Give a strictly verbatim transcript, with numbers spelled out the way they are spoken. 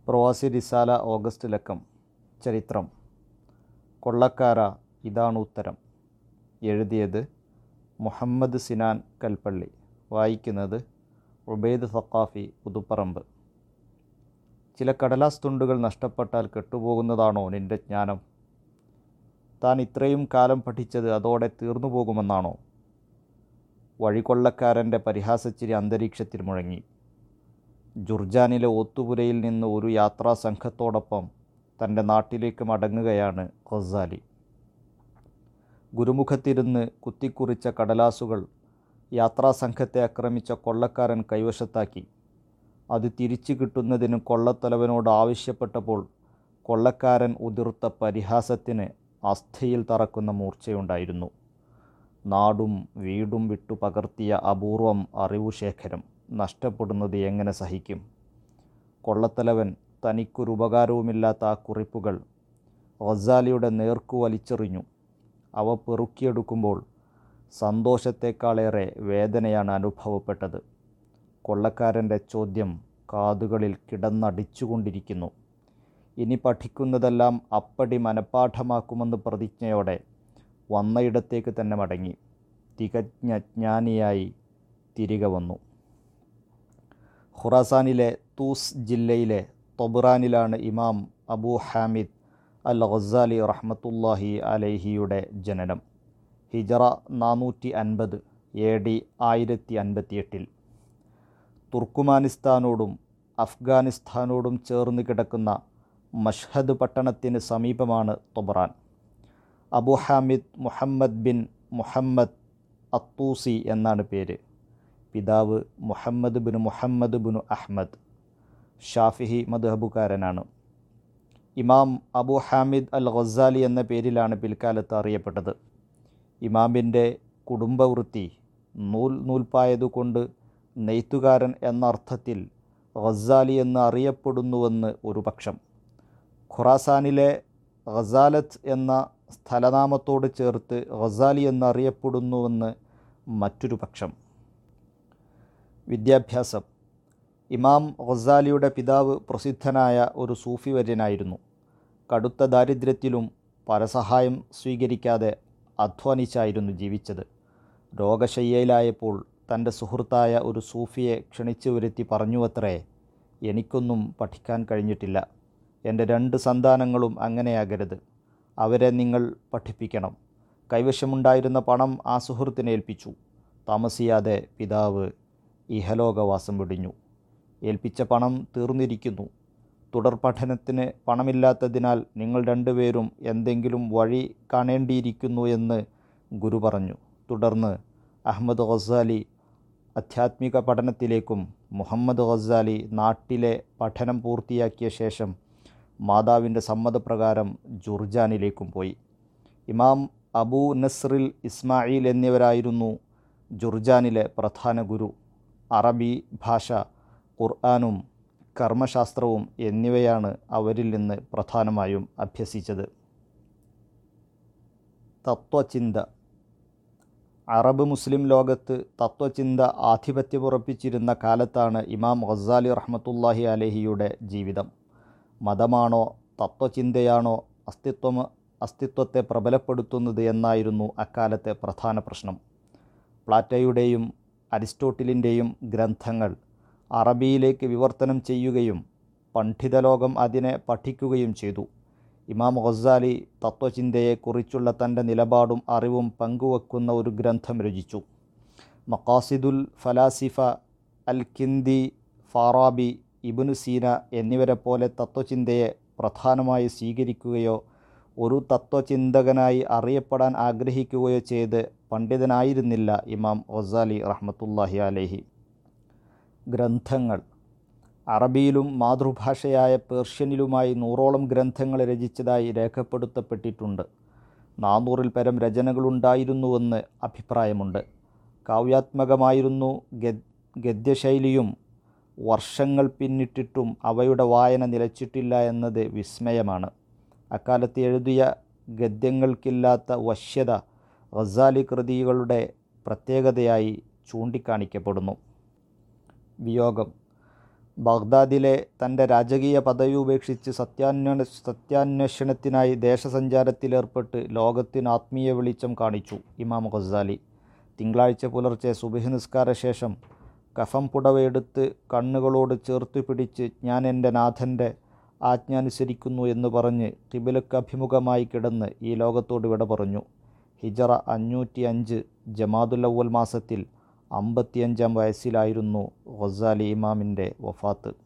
പ്രവാസി റിസാല ഓഗസ്റ്റ് ലക്കം. ചരിത്രം. കൊള്ളക്കാര ഇതാണ് ഉത്തരം. എഴുതിയത് മുഹമ്മദ് സിനാൻ കൽപ്പള്ളി. വായിക്കുന്നത് ഉബൈദ് സഖാഫി പുതുപ്പറമ്പ്. ചില കടലാസ് തുണ്ടുകൾ നഷ്ടപ്പെട്ടാൽ കെട്ടുപോകുന്നതാണോ നിൻ്റെ ജ്ഞാനം? താൻ ഇത്രയും കാലം പഠിച്ചത് അതോടെ തീർന്നു പോകുമെന്നാണോ? വഴികൊള്ളക്കാരൻ്റെ പരിഹാസച്ചിരി അന്തരീക്ഷത്തിൽ മുഴങ്ങി. ജുർജാനിലെ ഒത്തുപുരയിൽ നിന്ന് ഒരു യാത്രാ സംഘത്തോടൊപ്പം തൻ്റെ നാട്ടിലേക്ക് മടങ്ങുകയാണ് ഗസാലി. ഗുരുമുഖത്തിരുന്ന് കുത്തിക്കുറിച്ച കടലാസുകൾ യാത്രാസംഘത്തെ ആക്രമിച്ച കൊള്ളക്കാരൻ കൈവശത്താക്കി. അത് തിരിച്ചു കിട്ടുന്നതിന് കൊള്ളത്തലവനോട് ആവശ്യപ്പെട്ടപ്പോൾ കൊള്ളക്കാരൻ ഉതിർത്ത പരിഹാസത്തിന് അസ്ഥിയിൽ തറക്കുന്ന മൂർച്ചയുണ്ടായിരുന്നു. നാടും വീടും വിട്ടു പകർത്തിയ അപൂർവം അറിവുശേഖരം നഷ്ടപ്പെടുന്നത് എങ്ങനെ സഹിക്കും? കൊള്ളത്തലവൻ തനിക്കൊരു ഉപകാരവുമില്ലാത്ത ആ കുറിപ്പുകൾ ഗസാലിയുടെ നേർക്കു വലിച്ചെറിഞ്ഞു. അവ പെറുക്കിയെടുക്കുമ്പോൾ സന്തോഷത്തേക്കാളേറെ വേദനയാണ് അനുഭവപ്പെട്ടത്. കൊള്ളക്കാരൻ്റെ ചോദ്യം കാതുകളിൽ കിടന്നടിച്ചുകൊണ്ടിരിക്കുന്നു. ഇനി പഠിക്കുന്നതെല്ലാം അപ്പടി മനഃപ്പാഠമാക്കുമെന്ന് പ്രതിജ്ഞയോടെ വന്നയിടത്തേക്ക് തന്നെ മടങ്ങി. തികഞ്ഞ ജ്ഞാനിയായി തിരികെ വന്നു. ഖുറാസാനിലെ തൂസ് ജില്ലയിലെ തൊബ്രാനിലാണ് ഇമാം അബൂ ഹാമിദ് അൽ ഗസാലി റഹ്മത്തുല്ലാഹി അലൈഹിയുടെ ജനനം. ഹിജറ നാനൂറ്റി അൻപത് എ ഡി ആയിരത്തി അൻപത്തിയെട്ടിൽ. തുർക്കുമാനിസ്ഥാനോടും അഫ്ഗാനിസ്ഥാനോടും ചേർന്ന് കിടക്കുന്ന മഷ്ഹദ് പട്ടണത്തിന് സമീപമാണ് തൊബ്രാൻ. Abu Hamid Muhammad bin Muhammad അത്തൂസി എന്നാണ് പേര്. പിതാവ് Muhammad bin Muhammad bin Ahmad. ഷാഫിഹി മദ്ഹബുകാരനാണ്. ഇമാം അബൂ ഹാമിദ് അൽ ഗസാലി എന്ന പേരിലാണ് പിൽക്കാലത്ത് അറിയപ്പെട്ടത്. ഇമാമിൻ്റെ കുടുംബവൃത്തി നൂൽ നൂൽപ്പായതുകൊണ്ട് നെയ്ത്തുകാരൻ എന്ന അർത്ഥത്തിൽ ഗസാലി എന്ന് അറിയപ്പെടുന്നുവെന്ന് ഒരു പക്ഷം. ഖുറാസാനിലെ ഗസാലത്ത് എന്ന സ്ഥലനാമത്തോട് ചേർത്ത് ഗസാലി എന്നറിയപ്പെടുന്നുവെന്ന് മറ്റൊരു പക്ഷം. വിദ്യാഭ്യാസം. ഇമാം ഗസാലിയുടെ പിതാവ് പ്രസിദ്ധനായ ഒരു സൂഫി വര്യനായിരുന്നു. കടുത്ത ദാരിദ്ര്യത്തിലും പരസഹായം സ്വീകരിക്കാതെ അധ്വാനിച്ചായിരുന്നു ജീവിച്ചത്. രോഗശയ്യയിലായപ്പോൾ തൻ്റെ സുഹൃത്തായ ഒരു സൂഫിയെ ക്ഷണിച്ചു വരുത്തി പറഞ്ഞുവത്രേ, എനിക്കൊന്നും പഠിക്കാൻ കഴിഞ്ഞിട്ടില്ല. എൻ്റെ രണ്ട് സന്താനങ്ങളും അങ്ങനെയാകരുത്. അവരെ നിങ്ങൾ പഠിപ്പിക്കണം. കൈവശമുണ്ടായിരുന്ന പണം ആ സുഹൃത്തിനെ ഏൽപ്പിച്ചു. താമസിയാതെ പിതാവ് ഇഹലോകവാസം വെടിഞ്ഞു. ഏൽപ്പിച്ച പണം തീർന്നിരിക്കുന്നു. തുടർ പഠനത്തിന് പണമില്ലാത്തതിനാൽ നിങ്ങൾ രണ്ടുപേരും എന്തെങ്കിലും വഴി കാണേണ്ടിയിരിക്കുന്നു എന്ന് ഗുരു പറഞ്ഞു. തുടർന്ന് അഹമ്മദ് ഗസാലി ആധ്യാത്മിക പഠനത്തിലേക്കും മുഹമ്മദ് ഗസാലി നാട്ടിലെ പഠനം പൂർത്തിയാക്കിയ ശേഷം മാതാവിൻ്റെ സമ്മതപ്രകാരം ജുർജാനിലേക്കും പോയി. ഇമാം അബൂ നസ്റിൽ ഇസ്മായിൽ എന്നിവരായിരുന്നു ജുർജാനിലെ പ്രധാന ഗുരു. അറബി ഭാഷ, ഖുർആനും കർമ്മശാസ്ത്രവും എന്നിവയാണ് അവരിൽ നിന്ന് പ്രധാനമായും അഭ്യസിച്ചത്. തത്വചിന്ത. അറബ് മുസ്ലിം ലോകത്ത് തത്വചിന്ത ആധിപത്യമുറപ്പിച്ചിരുന്ന കാലത്താണ് ഇമാം ഗസാലി റഹ്മത്തുല്ലാഹി അലൈഹിയുടെ ജീവിതം. മതമാണോ തത്വചിന്തയാണോ അസ്തിത്വം അസ്തിത്വത്തെ പ്രബലപ്പെടുത്തുന്നത് എന്നായിരുന്നു അക്കാലത്തെ പ്രധാന പ്രശ്നം. പ്ലാറ്റോയുടെയും അരിസ്റ്റോട്ടിലിൻ്റെയും ഗ്രന്ഥങ്ങൾ അറബിയിലേക്ക് വിവർത്തനം ചെയ്യുകയും പണ്ഡിതലോകം അതിനെ പഠിക്കുകയും ചെയ്തു. ഇമാം ഗസാലി തത്വചിന്തയെക്കുറിച്ചുള്ള തൻ്റെ നിലപാടും അറിവും പങ്കുവെക്കുന്ന ഒരു ഗ്രന്ഥം രചിച്ചു. മഖാസിദുൽ ഫലാസിഫ അൽ കിന്ദി, ഫാറാബി, ഇബ്നു സീന എന്നിവരെ പോലെ തത്വചിന്തയെ പ്രധാനമായി സ്വീകരിക്കുകയോ ഒരു തത്വചിന്തകനായി അറിയപ്പെടാൻ ആഗ്രഹിക്കുകയോ ചെയ്ത് പണ്ഡിതനായിരുന്നില്ല ഇമാം ഗസാലി റഹ്മത്തുല്ലാഹി അലൈഹി. ഗ്രന്ഥങ്ങൾ. അറബിയിലും മാതൃഭാഷയായ പേർഷ്യനിലുമായി നൂറോളം ഗ്രന്ഥങ്ങൾ രചിച്ചതായി രേഖപ്പെടുത്തപ്പെട്ടിട്ടുണ്ട്. നാനൂറിൽ പരം രചനകളുണ്ടായിരുന്നുവെന്ന് അഭിപ്രായമുണ്ട്. കാവ്യാത്മകമായിരുന്നു ഗദ്യശൈലിയും വർഷങ്ങൾ പിന്നിട്ടിട്ടും അവയുടെ വായന നിലച്ചിട്ടില്ല എന്നത് വിസ്മയമാണ്. അക്കാലത്ത് എഴുതിയ ഗദ്യങ്ങൾക്കില്ലാത്ത വശ്യത ഗസാലി കൃതികളുടെ പ്രത്യേകതയായി ചൂണ്ടിക്കാണിക്കപ്പെടുന്നു. വിയോഗം. ബഗ്ദാദിലെ തൻ്റെ രാജകീയ പദവി ഉപേക്ഷിച്ച് സത്യാന്വ സത്യാന്വേഷണത്തിനായി ദേശസഞ്ചാരത്തിലേർപ്പെട്ട് ലോകത്തിന് ആത്മീയ വെളിച്ചം കാണിച്ചു ഇമാം ഗസാലി. തിങ്കളാഴ്ച പുലർച്ചെ സുബ്ഹ് നിസ്കാര ശേഷം കഫം പുടവയെടുത്ത് കണ്ണുകളോട് ചേർത്ത് പിടിച്ച് ഞാൻ എൻ്റെ നാഥൻ്റെ ആജ്ഞ അനുസരിക്കുന്നു എന്ന് പറഞ്ഞ് ഖിബിലക്ക് അഭിമുഖമായി കിടന്ന് ഈ ലോകത്തോട് വിട പറഞ്ഞു. ഹിജറ അഞ്ഞൂറ്റി അഞ്ച് ജമാദുൽ അവ്വൽ മാസത്തിൽ അമ്പത്തിയഞ്ചാം വയസ്സിലായിരുന്നു ഗസാലി ഇമാമിൻ്റെ വഫാത്ത്.